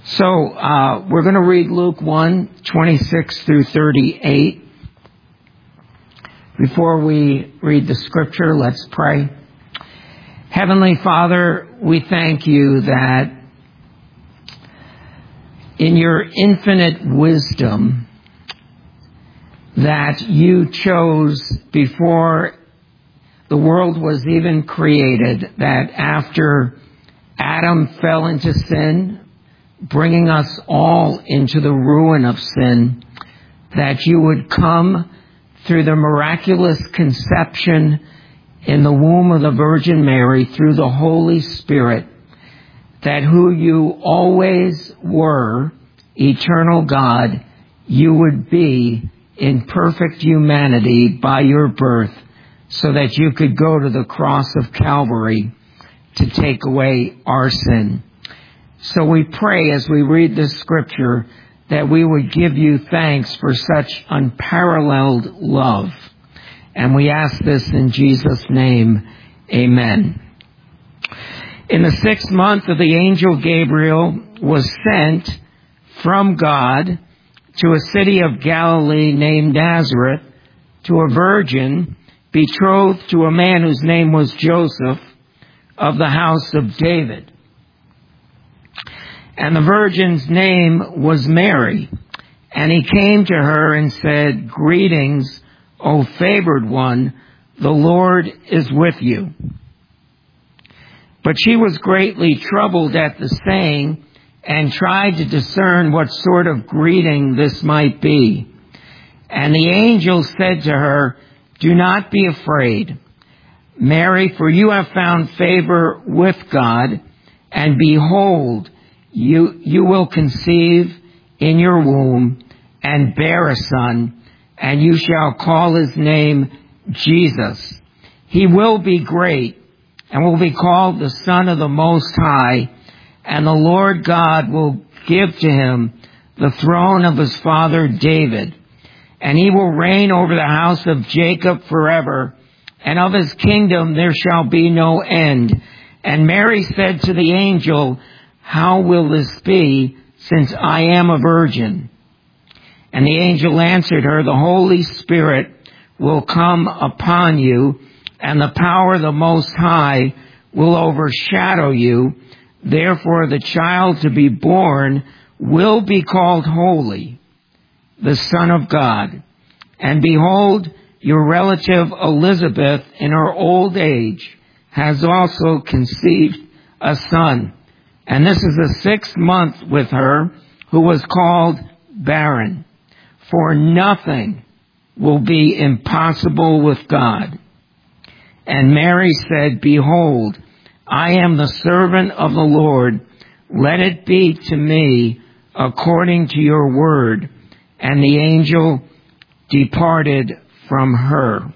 So we're going to read Luke 1:26 through 38. Before we read the scripture, let's pray. Heavenly Father, we thank you that in your infinite wisdom that you chose before the world was even created, that after Adam fell into sin, bringing us all into the ruin of sin, that you would come through the miraculous conception in the womb of the Virgin Mary through the Holy Spirit, that who you always were, eternal God, you would be in perfect humanity by your birth, so that you could go to the cross of Calvary to take away our sin. So we pray as we read this scripture that we would give you thanks for such unparalleled love. And we ask this in Jesus' name. Amen. In the 6th month of the angel Gabriel was sent from God to a city of Galilee named Nazareth, to a virgin betrothed to a man whose name was Joseph, of the house of David. And the virgin's name was Mary. And he came to her and said, "Greetings, O favored one, the Lord is with you." But she was greatly troubled at the saying, and tried to discern what sort of greeting this might be. And the angel said to her, "Do not be afraid, Mary, for you have found favor with God, and behold, you will conceive in your womb and bear a son, and you shall call his name Jesus. He will be great and will be called the Son of the Most High, and the Lord God will give to him the throne of his father David, and he will reign over the house of Jacob forever, and of his kingdom there shall be no end." And Mary said to the angel, "How will this be, since I am a virgin?" And the angel answered her, "The Holy Spirit will come upon you, and the power of the Most High will overshadow you. Therefore the child to be born will be called Holy, the Son of God. And behold, your relative Elizabeth in her old age has also conceived a son. And this is the 6th month with her, who was called barren. For nothing will be impossible with God." And Mary said, "Behold, I am the servant of the Lord. Let it be to me according to your word." And the angel departed from her.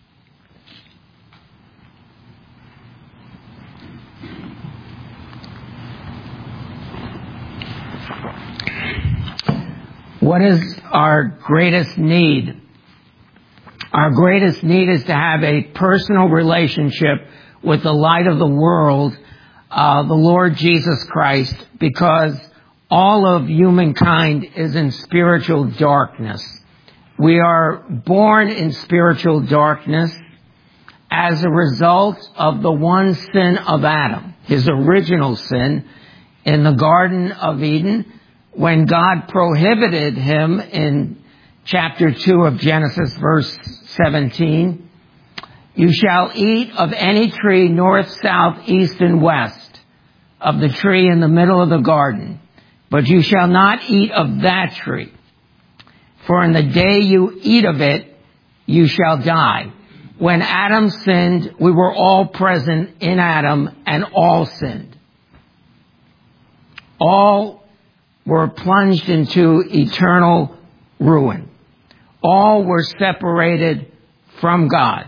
What is our greatest need? Our greatest need is to have a personal relationship with the light of the world, the Lord Jesus Christ, because all of humankind is in spiritual darkness. We are born in spiritual darkness as a result of the one sin of Adam, his original sin in the Garden of Eden, when God prohibited him in chapter 2 of Genesis, verse 17, "You shall eat of any tree north, south, east, and west of the tree in the middle of the garden, but you shall not eat of that tree. For in the day you eat of it, you shall die." When Adam sinned, we were all present in Adam, and all sinned. All were plunged into eternal ruin. All were separated from God.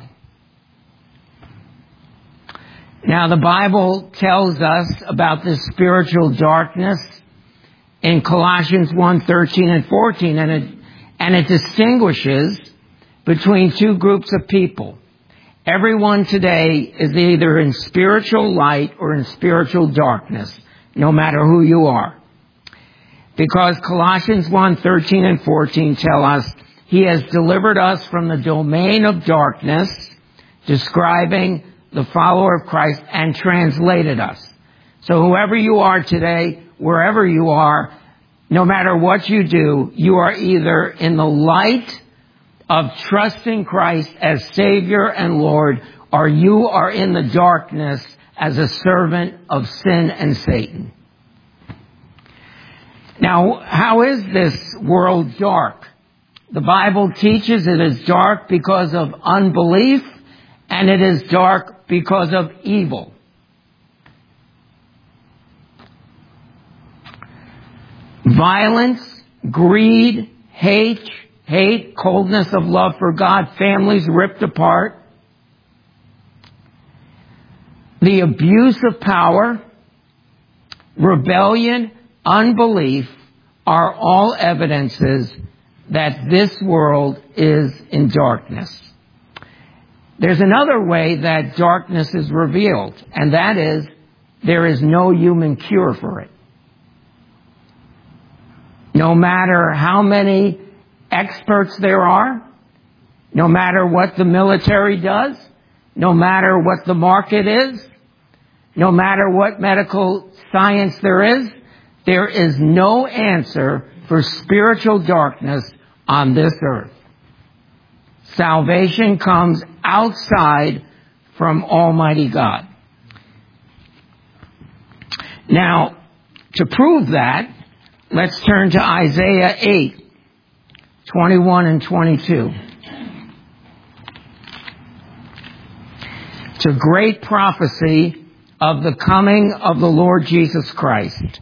Now, the Bible tells us about this spiritual darkness in Colossians 1:13 and 14, and it distinguishes between two groups of people. Everyone today is either in spiritual light or in spiritual darkness, no matter who you are. Because Colossians 1:13 and 14 tell us He has delivered us from the domain of darkness, describing the follower of Christ, and translated us. So whoever you are today, wherever you are, no matter what you do, you are either in the light of trusting Christ as Savior and Lord, or you are in the darkness as a servant of sin and Satan. Now, how is this world dark? The Bible teaches it is dark because of unbelief, and it is dark because of evil. Violence, greed, hate, coldness of love for God, families ripped apart, the abuse of power, rebellion, unbelief are all evidences that this world is in darkness. There's another way that darkness is revealed, and that is there is no human cure for it. No matter how many experts there are, no matter what the military does, no matter what the market is, no matter what medical science there is no answer for spiritual darkness on this earth. Salvation comes outside from Almighty God. Now, to prove that, let's turn to Isaiah 8:21 and 22. It's a great prophecy of the coming of the Lord Jesus Christ.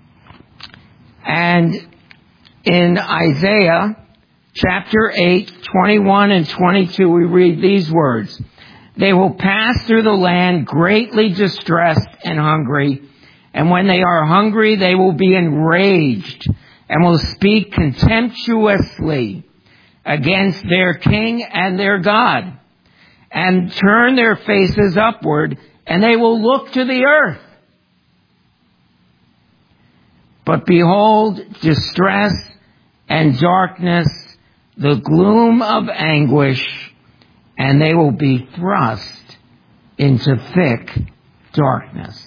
And in Isaiah chapter 8:21 and 22, we read these words. They will pass through the land greatly distressed and hungry. And when they are hungry, they will be enraged and will speak contemptuously against their king and their God, and turn their faces upward, and they will look to the earth. But behold, distress and darkness, the gloom of anguish, and they will be thrust into thick darkness.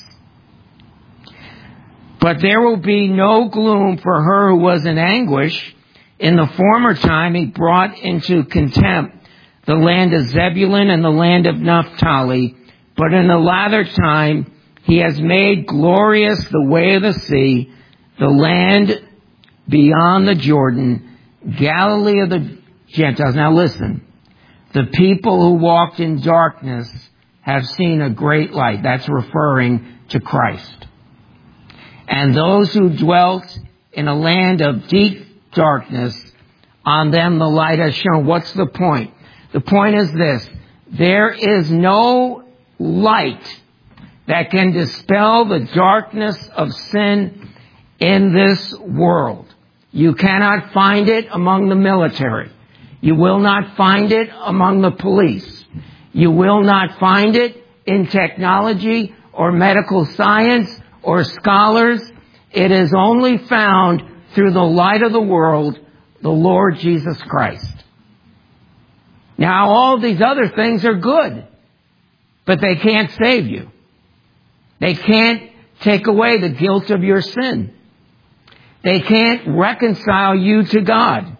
But there will be no gloom for her who was in anguish. In the former time he brought into contempt the land of Zebulun and the land of Naphtali. But in the latter time he has made glorious the way of the sea, the land beyond the Jordan, Galilee of the Gentiles. Now listen, the people who walked in darkness have seen a great light. That's referring to Christ. And those who dwelt in a land of deep darkness, on them the light has shone. What's the point? The point is this. There is no light that can dispel the darkness of sin in this world. You cannot find it among the military. You will not find it among the police. You will not find it in technology or medical science or scholars. It is only found through the light of the world, the Lord Jesus Christ. Now, all these other things are good, but they can't save you. They can't take away the guilt of your sin. They can't reconcile you to God.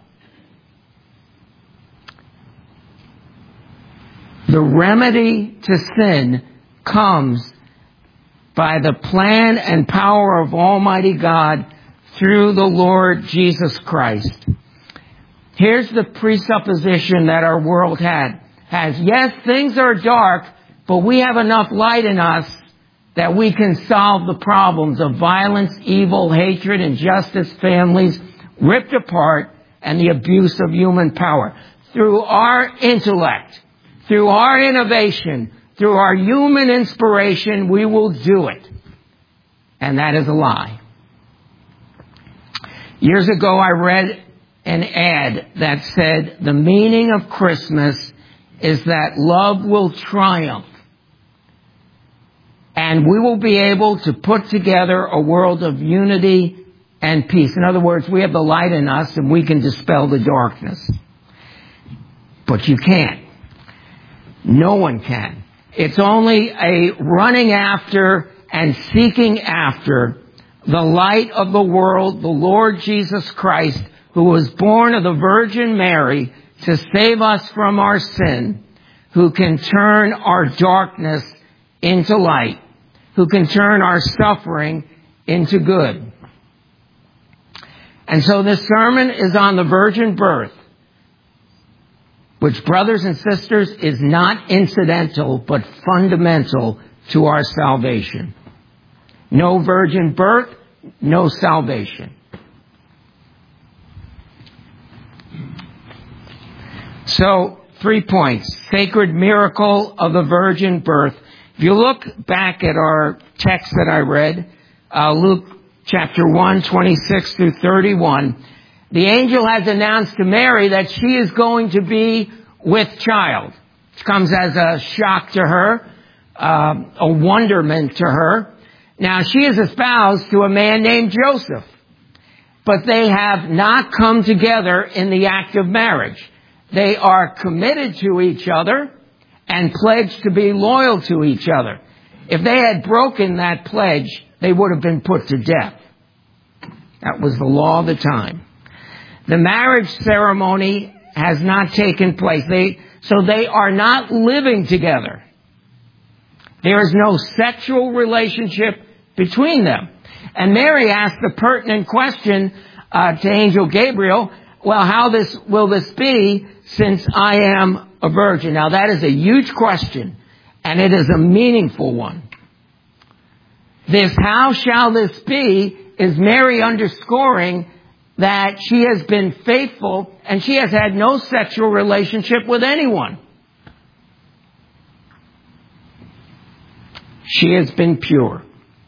The remedy to sin comes by the plan and power of Almighty God through the Lord Jesus Christ. Here's the presupposition that our world has. Yes, things are dark, but we have enough light in us that we can solve the problems of violence, evil, hatred, injustice, families ripped apart, and the abuse of human power. Through our intellect, through our innovation, through our human inspiration, we will do it. And that is a lie. Years ago, I read an ad that said, the meaning of Christmas is that love will triumph. And we will be able to put together a world of unity and peace. In other words, we have the light in us and we can dispel the darkness. But you can't. No one can. It's only a running after and seeking after the light of the world, the Lord Jesus Christ, who was born of the Virgin Mary to save us from our sin, who can turn our darkness into light, who can turn our suffering into good. And so this sermon is on the virgin birth, which, brothers and sisters, is not incidental but fundamental to our salvation. No virgin birth, no salvation. So, 3 points. Sacred miracle of the virgin birth. If you look back at our text that I read, Luke chapter 1, 26 through 31, the angel has announced to Mary that she is going to be with child. It comes as a shock to her, a wonderment to her. Now, she is espoused to a man named Joseph, but they have not come together in the act of marriage. They are committed to each other and pledged to be loyal to each other. If they had broken that pledge, they would have been put to death. That was the law of the time. The marriage ceremony has not taken place. So they are not living together. There is no sexual relationship between them. And Mary asked the pertinent question to Angel Gabriel, well, how will this be since I am a virgin? Now, that is a huge question, and it is a meaningful one. This how shall this be is Mary underscoring that she has been faithful and she has had no sexual relationship with anyone. She has been pure.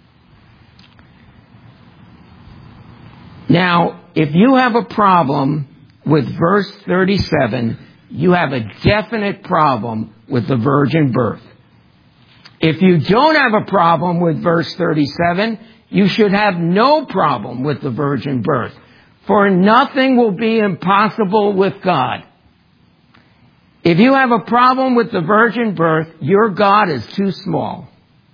Now, if you have a problem with verse 37, you have a definite problem with the virgin birth. If you don't have a problem with verse 37, you should have no problem with the virgin birth. For nothing will be impossible with God. If you have a problem with the virgin birth, your God is too small.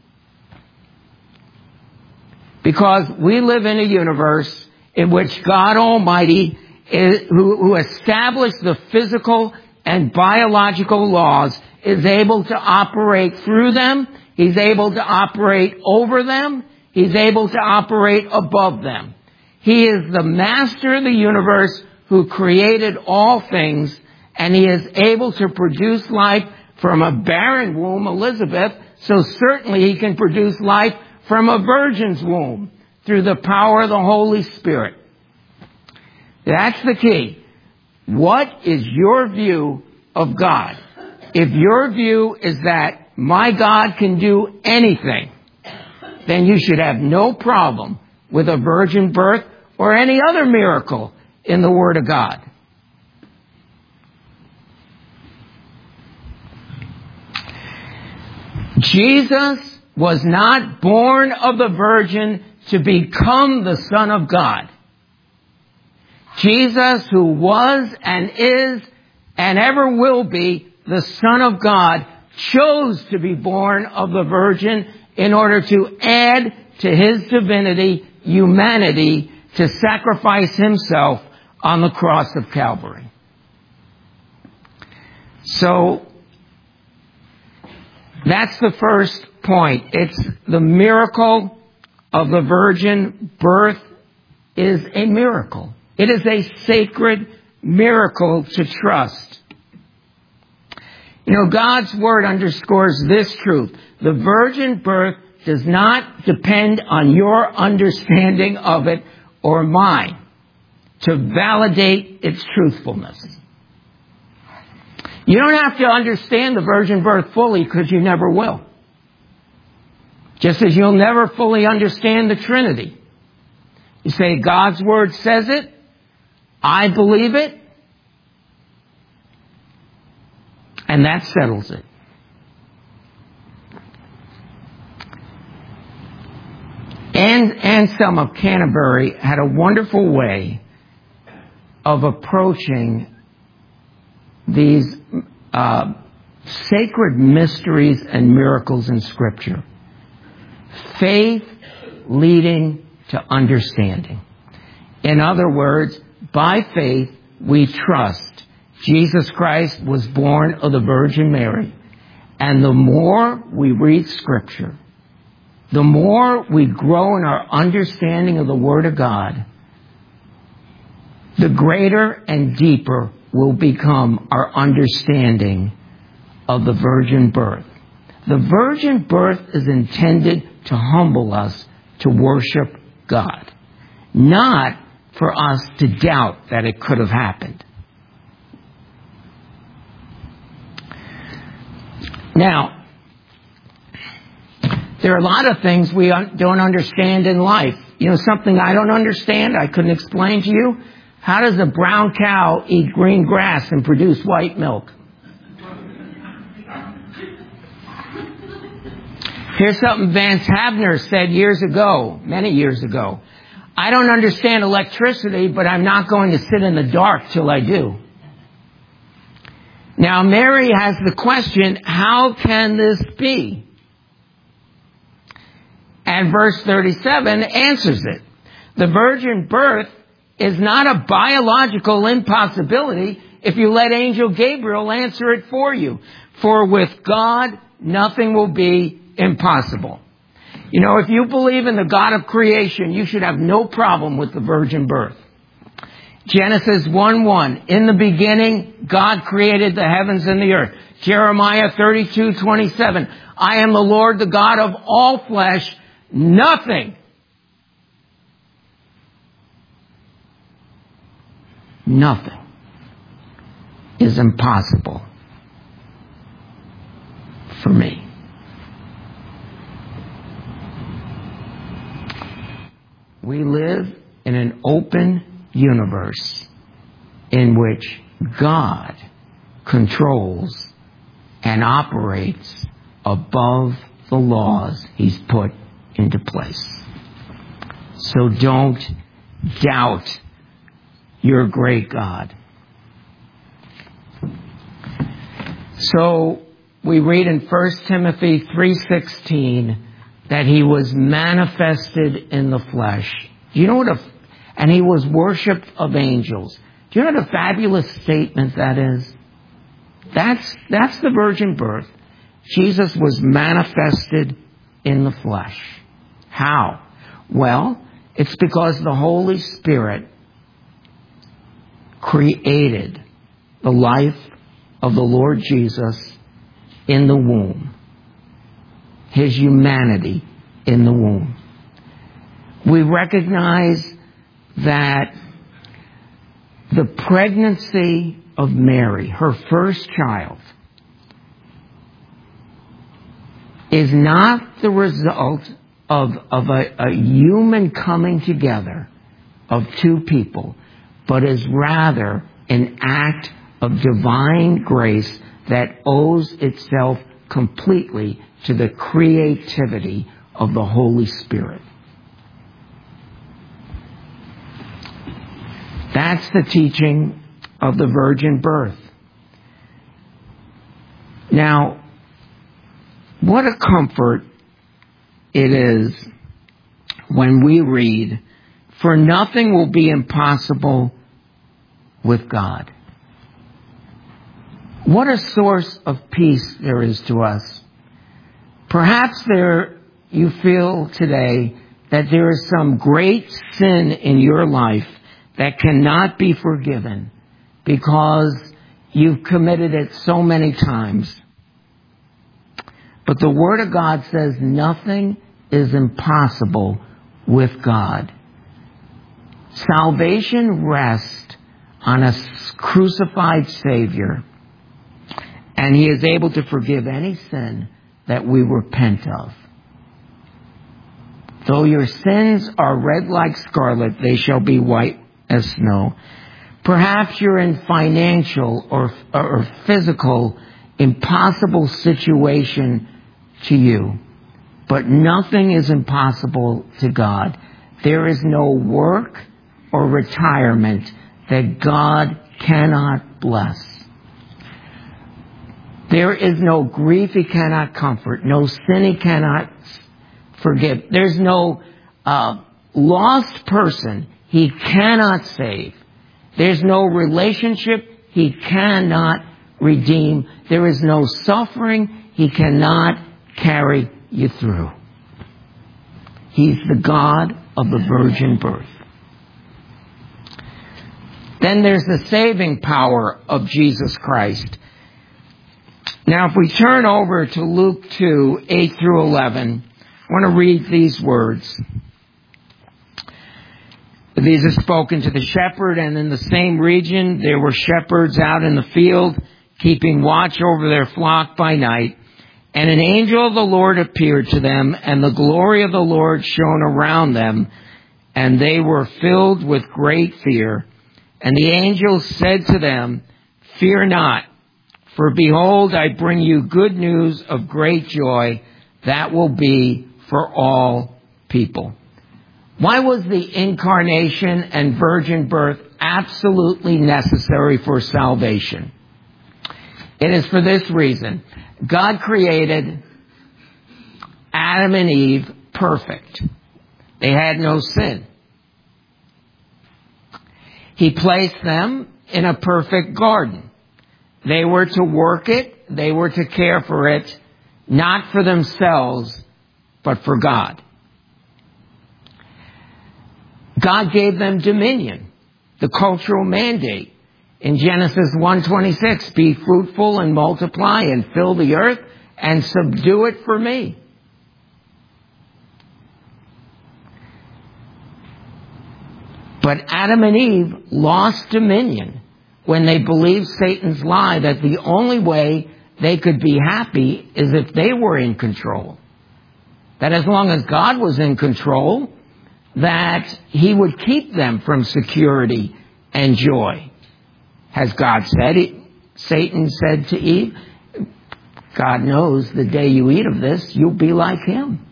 Because we live in a universe in which God Almighty, who established the physical and biological laws, is able to operate through them. He's able to operate over them. He's able to operate above them. He is the master of the universe who created all things, and he is able to produce life from a barren womb, Elizabeth, so certainly he can produce life from a virgin's womb through the power of the Holy Spirit. That's the key. What is your view of God? If your view is that my God can do anything, then you should have no problem with a virgin birth or any other miracle in the Word of God. Jesus was not born of the Virgin to become the Son of God. Jesus, who was and is and ever will be the Son of God, chose to be born of the Virgin in order to add to his divinity, humanity, to sacrifice himself on the cross of Calvary. So, that's the first point. It's the miracle of the virgin birth is a miracle. It is a sacred miracle to trust. You know, God's Word underscores this truth. The virgin birth does not depend on your understanding of it or mine to validate its truthfulness. You don't have to understand the virgin birth fully because you never will. Just as you'll never fully understand the Trinity. You say, God's Word says it. I believe it. And that settles it. And Anselm of Canterbury had a wonderful way of approaching these sacred mysteries and miracles in Scripture. Faith leading to understanding. In other words, by faith we trust Jesus Christ was born of the Virgin Mary. And the more we read Scripture, the more we grow in our understanding of the Word of God, the greater and deeper will become our understanding of the virgin birth. The virgin birth is intended to humble us to worship God, not for us to doubt that it could have happened. Now, there are a lot of things we don't understand in life. You know, something I don't understand, I couldn't explain to you. How does a brown cow eat green grass and produce white milk? Here's something Vance Havner said years ago, many years ago. I don't understand electricity, but I'm not going to sit in the dark till I do. Now, Mary has the question, how can this be? And verse 37 answers it. The virgin birth is not a biological impossibility if you let Angel Gabriel answer it for you. For with God, nothing will be impossible. You know, if you believe in the God of creation, you should have no problem with the virgin birth. Genesis 1:1, in the beginning, God created the heavens and the earth. Jeremiah 32:27, I am the Lord, the God of all flesh, nothing is impossible for me. We live in an open universe in which God controls and operates above the laws He's put into place. So don't doubt your great God. So we read in 1 Timothy 3:16 that He was manifested in the flesh. Do you know what and He was worshipped of angels. Do you know what a fabulous statement that is? That's the virgin birth. Jesus was manifested in the flesh. How? Well, it's because the Holy Spirit created the life of the Lord Jesus in the womb. His humanity in the womb. We recognize that the pregnancy of Mary, her first child, is not the result of a human coming together of two people, but is rather an act of divine grace that owes itself completely to the creativity of the Holy Spirit. That's the teaching of the virgin birth. Now, what a comfort it is when we read, for nothing will be impossible with God. What a source of peace there is to us. Perhaps you feel today that there is some great sin in your life that cannot be forgiven because you've committed it so many times. But the Word of God says nothing is impossible with God. Salvation rests on a crucified Savior, and He is able to forgive any sin that we repent of. Though your sins are red like scarlet, they shall be white as snow. Perhaps you're in financial or physical impossible situation to you, but nothing is impossible to God. There is no work or retirement that God cannot bless. There is no grief He cannot comfort, no sin He cannot forgive. There's no lost person He cannot save. There's no relationship He cannot redeem. There is no suffering He cannot carry you through. He's the God of the virgin birth. Then there's the saving power of Jesus Christ. Now, if we turn over to Luke 2, 8 through 11, I want to read these words. These are spoken to the shepherd, and in the same region there were shepherds out in the field, keeping watch over their flock by night. And an angel of the Lord appeared to them, and the glory of the Lord shone around them, and they were filled with great fear. And the angel said to them, "Fear not, for behold, I bring you good news of great joy that will be for all people." Why was the incarnation and virgin birth absolutely necessary for salvation? It is for this reason. God created Adam and Eve perfect. They had no sin. He placed them in a perfect garden. They were to work it, they were to care for it, not for themselves, but for God. God gave them dominion, the cultural mandate. In Genesis 1:26, be fruitful and multiply and fill the earth and subdue it for me. But Adam and Eve lost dominion when they believed Satan's lie that the only way they could be happy is if they were in control. That as long as God was in control, that He would keep them from security and joy. Has God said it? Satan said to Eve, God knows the day you eat of this, you'll be like him.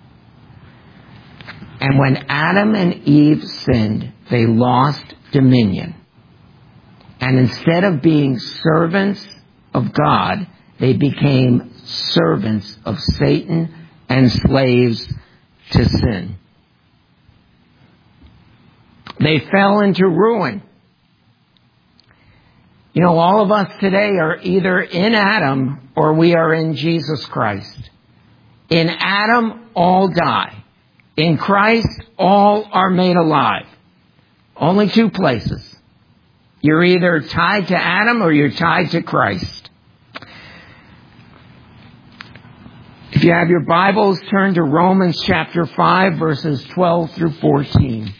And when Adam and Eve sinned, they lost dominion. And instead of being servants of God, they became servants of Satan and slaves to sin. They fell into ruin. You know, all of us today are either in Adam or we are in Jesus Christ. In Adam, all die. In Christ, all are made alive. Only two places. You're either tied to Adam or you're tied to Christ. If you have your Bibles, turn to Romans chapter 5, verses 12 through 14.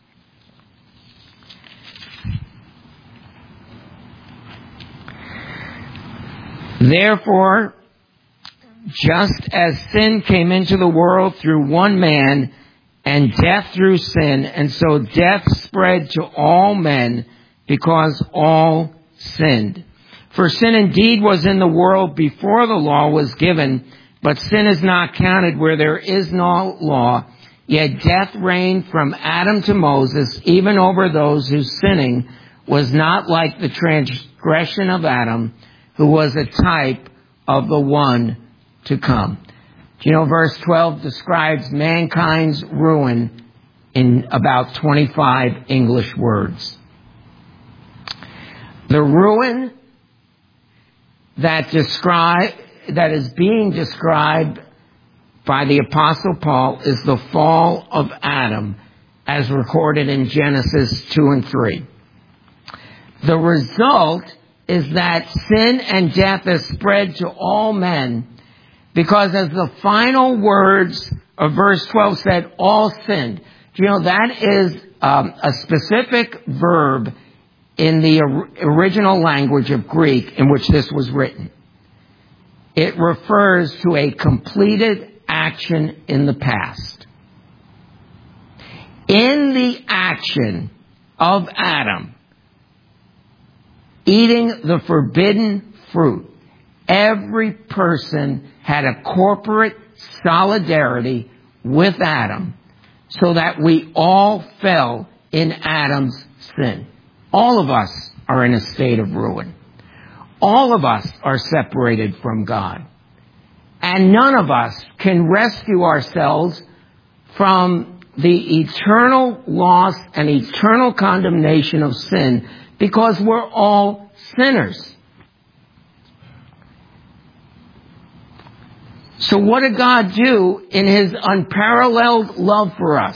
Therefore, just as sin came into the world through one man, and death through sin, and so death spread to all men because all sinned. For sin indeed was in the world before the law was given, but sin is not counted where there is no law. Yet death reigned from Adam to Moses, even over those whose sinning was not like the transgression of Adam, who was a type of the one to come. Do you know verse 12 describes mankind's ruin in about 25 English words? The ruin that is being described by the Apostle Paul is the fall of Adam, as recorded in Genesis 2 and 3. The result is that sin and death is spread to all men, because as the final words of verse 12 said, all sinned. Do you know that is a specific verb in the original language of Greek in which this was written. It refers to a completed action in the past. In the action of Adam eating the forbidden fruit, every person had a corporate solidarity with Adam so that we all fell in Adam's sin. All of us are in a state of ruin. All of us are separated from God. And none of us can rescue ourselves from the eternal loss and eternal condemnation of sin, because we're all sinners. So what did God do in His unparalleled love for us?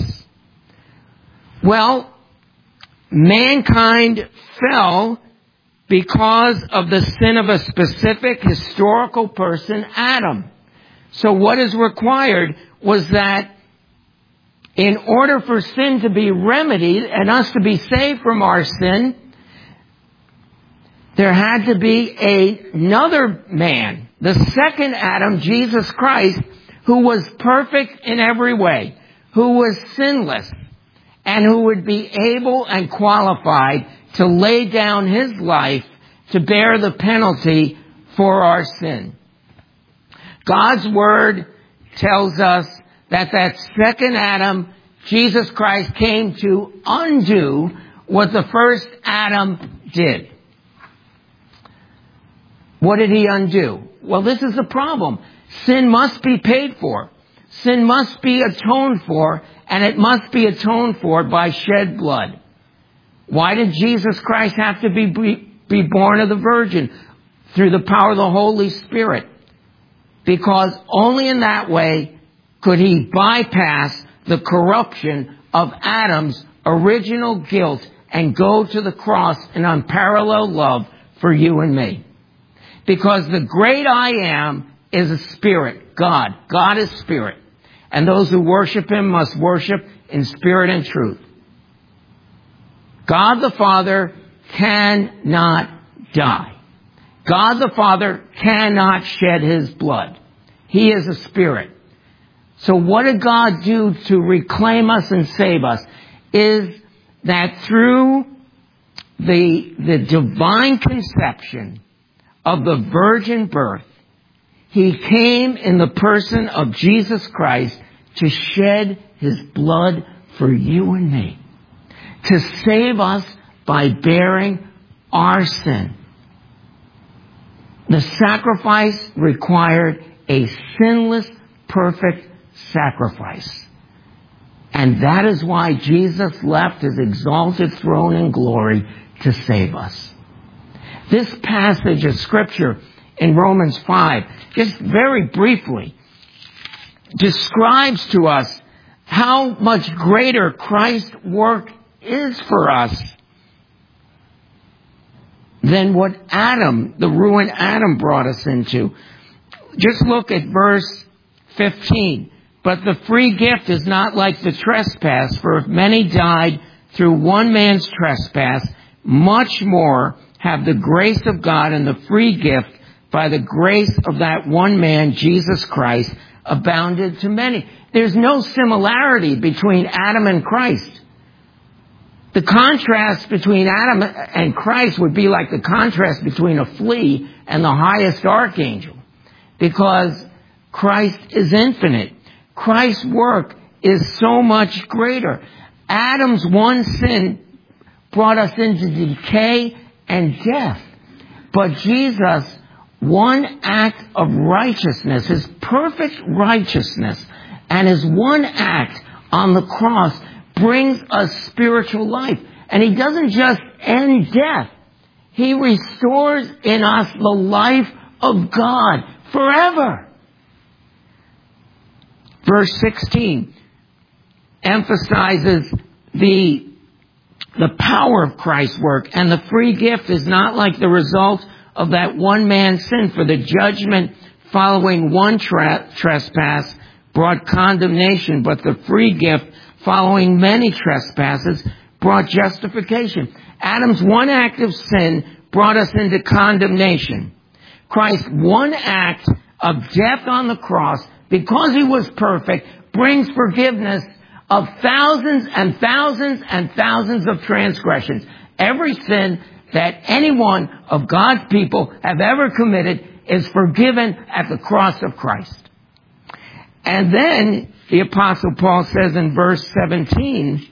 Well, mankind fell because of the sin of a specific historical person, Adam. So what is required was that in order for sin to be remedied and us to be saved from our sin, there had to be another man, the second Adam, Jesus Christ, who was perfect in every way, who was sinless, and who would be able and qualified to lay down His life to bear the penalty for our sin. God's Word tells us that second Adam, Jesus Christ, came to undo what the first Adam did. What did He undo? Well, this is the problem. Sin must be paid for. Sin must be atoned for, and it must be atoned for by shed blood. Why did Jesus Christ have to be born of the Virgin? Through the power of the Holy Spirit. Because only in that way could He bypass the corruption of Adam's original guilt and go to the cross in unparalleled love for you and me. Because the great I Am is a spirit, God. God is spirit. And those who worship Him must worship in spirit and truth. God the Father cannot die. God the Father cannot shed His blood. He is a spirit. So what did God do to reclaim us and save us? Is that through the divine conception of the virgin birth, He came in the person of Jesus Christ to shed His blood for you and me, to save us by bearing our sin. The sacrifice required a sinless, perfect sacrifice. And that is why Jesus left His exalted throne in glory to save us. This passage of Scripture in Romans 5, just very briefly, describes to us how much greater Christ's work is for us than what Adam, the ruined Adam, brought us into. Just look at verse 15. But the free gift is not like the trespass, for if many died through one man's trespass, much more have the grace of God and the free gift by the grace of that one man, Jesus Christ, abounded to many. There's no similarity between Adam and Christ. The contrast between Adam and Christ would be like the contrast between a flea and the highest archangel, because Christ is infinite. Christ's work is so much greater. Adam's one sin brought us into decay and death. But Jesus, one act of righteousness, His perfect righteousness, and His one act on the cross brings us spiritual life. And He doesn't just end death. He restores in us the life of God forever. Verse 16 emphasizes the power of Christ's work. And the free gift is not like the result of that one man's sin, for the judgment following one trespass brought condemnation, but the free gift following many trespasses brought justification. Adam's one act of sin brought us into condemnation. Christ's one act of death on the cross, because He was perfect, brings forgiveness of thousands and thousands and thousands of transgressions. Every sin that any one of God's people have ever committed is forgiven at the cross of Christ. And then the Apostle Paul says in verse 17,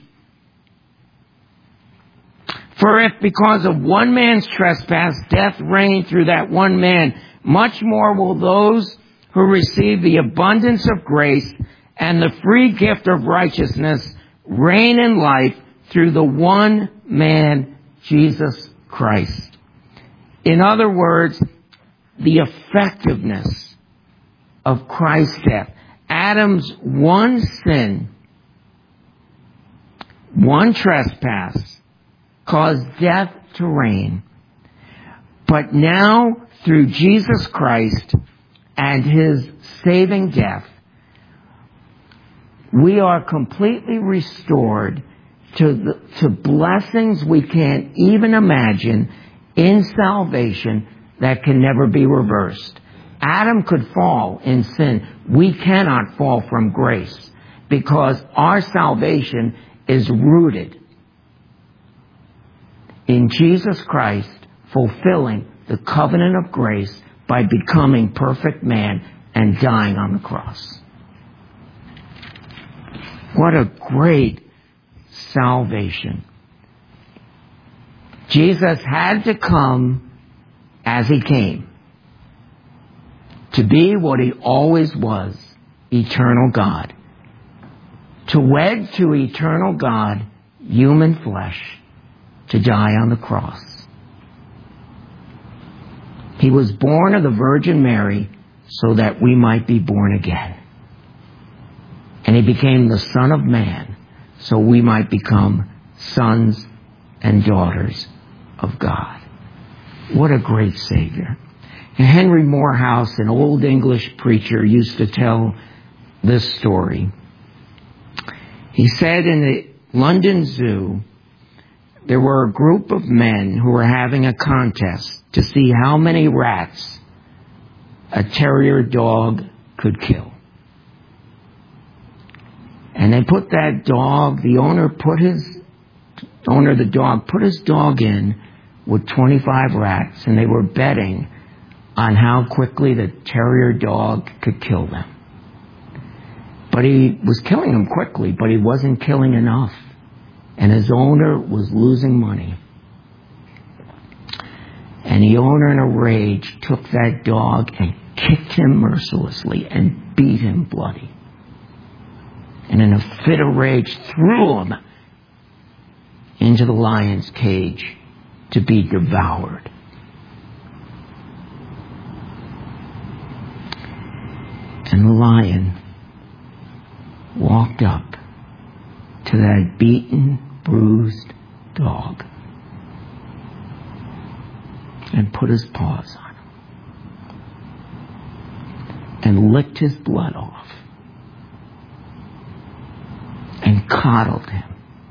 for if because of one man's trespass death reigned through that one man, much more will those who receive the abundance of grace and the free gift of righteousness reign in life through the one man, Jesus Christ. In other words, the effectiveness of Christ's death. Adam's one sin, one trespass, caused death to reign. But now, through Jesus Christ and His saving death, we are completely restored to blessings we can't even imagine in salvation that can never be reversed. Adam could fall in sin. We cannot fall from grace because our salvation is rooted in Jesus Christ fulfilling the covenant of grace by becoming perfect man and dying on the cross. What a great salvation. Jesus had to come as He came, to be what He always was, eternal God. To wed to eternal God, human flesh, to die on the cross. He was born of the Virgin Mary so that we might be born again. And He became the Son of Man so we might become sons and daughters of God. What a great Savior. And Henry Morehouse, an old English preacher, used to tell this story. He said in the London Zoo, there were a group of men who were having a contest to see how many rats a terrier dog could kill. And they put that dog, the owner of the dog put his dog in with 25 rats, and they were betting on how quickly the terrier dog could kill them. But he was killing them quickly, but he wasn't killing enough. And his owner was losing money. And the owner, in a rage, took that dog and kicked him mercilessly and beat him bloody. And in a fit of rage, threw him into the lion's cage to be devoured. And the lion walked up to that beaten, bruised dog and put his paws on him and licked his blood off and coddled him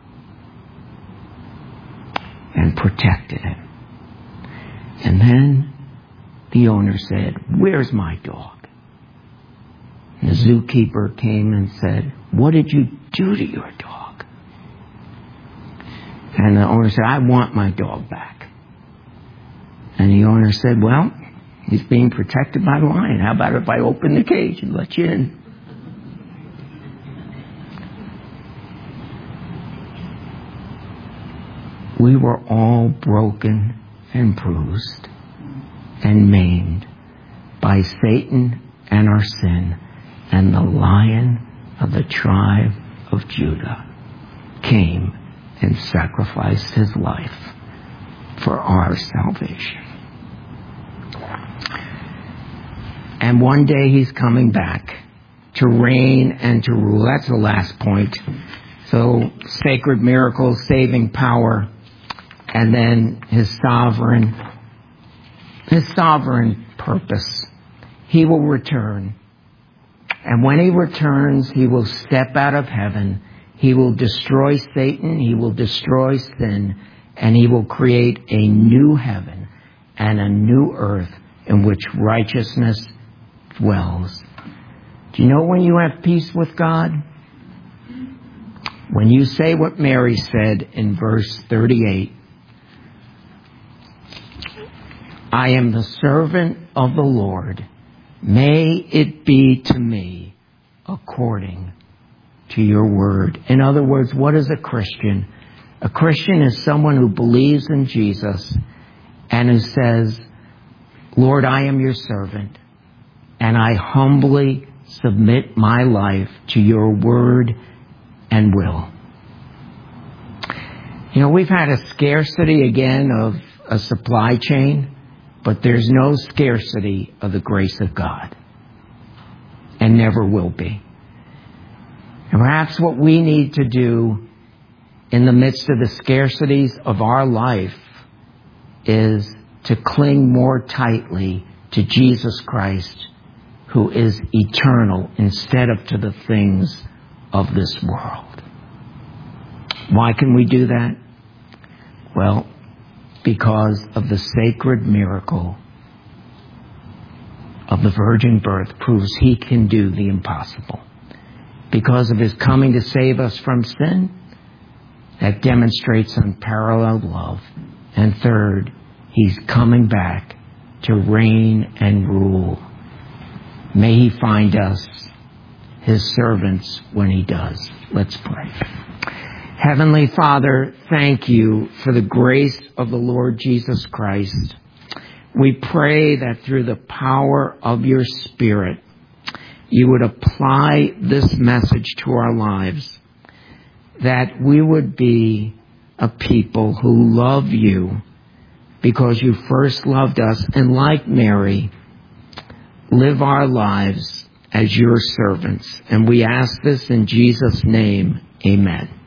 and protected him. And then the owner said, "Where's my dog?" And the zookeeper came and said, "What did you do to your dog?" And the owner said, "I want my dog back." And the owner said, "Well, he's being protected by the lion. How about if I open the cage and let you in?" We were all broken and bruised and maimed by Satan and our sin. And the Lion of the tribe of Judah came and sacrificed his life for our salvation. And one day he's coming back to reign and to rule. That's the last point. So sacred miracles, saving power, and then his sovereign purpose. He will return. And when he returns, he will step out of heaven. He will destroy Satan. He will destroy sin. And he will create a new heaven and a new earth in which righteousness dwells. Do you know when you have peace with God? When you say what Mary said in verse 38, "I am the servant of the Lord. May it be to me according to your word. In other words, what is a Christian? A Christian is someone who believes in Jesus and who says, Lord, I am your servant, and I humbly submit my life to your word and will. You know, we've had a scarcity again of a supply chain, but there's no scarcity of the grace of God, and never will be. And perhaps what we need to do in the midst of the scarcities of our life is to cling more tightly to Jesus Christ, who is eternal, instead of to the things of this world. Why can we do that? Well, because of the sacred miracle of the virgin birth proves he can do the impossible. Because of his coming to save us from sin, that demonstrates unparalleled love. And third, he's coming back to reign and rule. May he find us his servants when he does. Let's pray. Heavenly Father, thank you for the grace of the Lord Jesus Christ. We pray that through the power of your Spirit, you would apply this message to our lives, that we would be a people who love you because you first loved us, and like Mary, live our lives as your servants. And we ask this in Jesus' name. Amen.